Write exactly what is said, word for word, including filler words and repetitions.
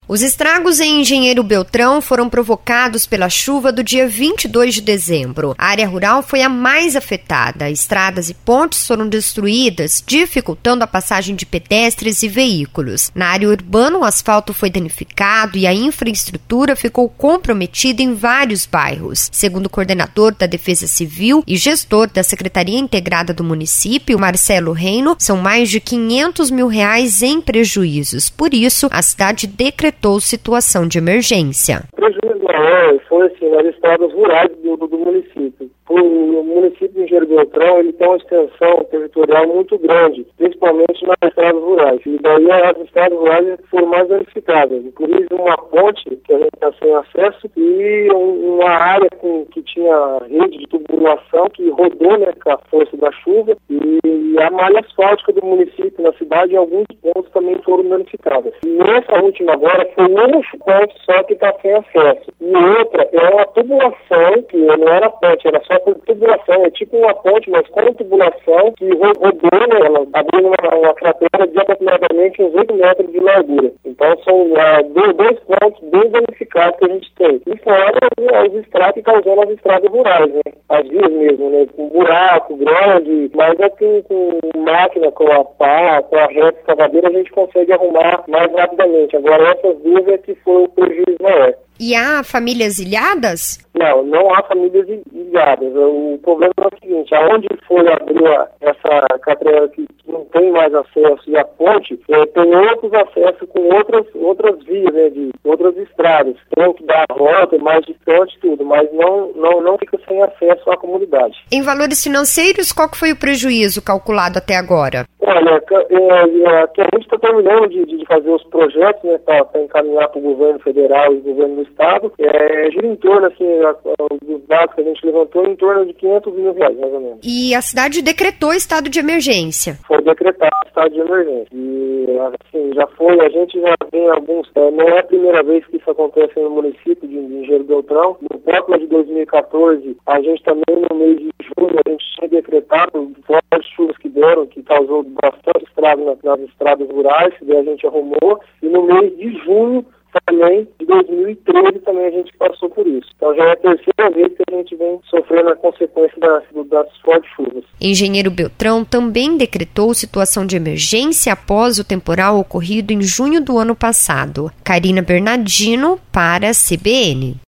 Os estragos em Engenheiro Beltrão foram provocados pela chuva do dia vinte e dois de dezembro. A área rural foi a mais afetada. Estradas e pontes foram destruídas, dificultando a passagem de pedestres e veículos. Na área urbana, o asfalto foi danificado e a infraestrutura ficou comprometida em vários bairros. Segundo o coordenador da Defesa Civil e gestor da Secretaria Integrada do município, Marcelo Reino, são mais de quinhentos mil reais em prejuízos. Por isso, a cidade decretou situação de emergência. O prejuízo maior foi assim, nas estradas rurais do, do, do município. O município de Engenheiro Beltrão, ele tem uma extensão territorial muito grande, principalmente nas estradas rurais. E daí as estradas rurais foram mais danificadas. Inclusive uma ponte que a gente está sem acesso e uma área com, que tinha rede de tubulação que rodou, né, com a força da chuva, e a malha asfáltica do município na cidade, em alguns pontos também foram danificadas. E nessa última agora foi um ponto só que está sem acesso. E outra é uma tubulação, que não era ponte, era só por tubulação, é tipo uma ponte, mas com tubulação que rodou, né, ela abriu uma, uma cratera de aproximadamente uns oito metros de largura. Então são uh, dois, dois pontos bem danificados que a gente tem. E fora os estragos que causam as estradas rurais, né, as vias mesmo, né, com buraco grande, mas é que com máquina, com a pá, com a reta escavadeira a gente consegue arrumar mais rapidamente. Agora essas duas é que foi o prejuízo maior. E há famílias ilhadas? Não, não há famílias ilhadas. O problema é o seguinte, aonde foi abrir essa catraia que não tem mais acesso e a ponte, é, tem outros acessos com outras, outras vias, né, de outras estradas. Tem que dar a volta, mais distante tudo, mas não, não, não fica sem acesso à comunidade. Em valores financeiros, qual que foi o prejuízo calculado até agora? Olha, é, é, que a gente está terminando de, de fazer os projetos, né, para encaminhar para o governo federal e o governo do estado, é, gira em torno, assim, a, a, dos dados que a gente levantou, em torno de quinhentos mil reais, mais ou menos. E a cidade decretou estado de emergência? Foi decretado estado de emergência. E, assim, já foi, a gente já tem alguns, é, não é a primeira vez que isso acontece no município de Engenheiro Beltrão. No próprio de dois mil e quatorze, a gente também, no mês de junho, a gente tinha decretado fortes chuvas que deram, que causou bastante estrago nas, nas estradas rurais, que daí a gente arrumou. E no mês de junho, também, de dois mil e treze, também a gente passou por isso. Então já é a terceira vez que a gente vem sofrendo a consequência das, das fortes chuvas. Engenheiro Beltrão também decretou situação de emergência após o temporal ocorrido em junho do ano passado. Karina Bernardino, para a C B N.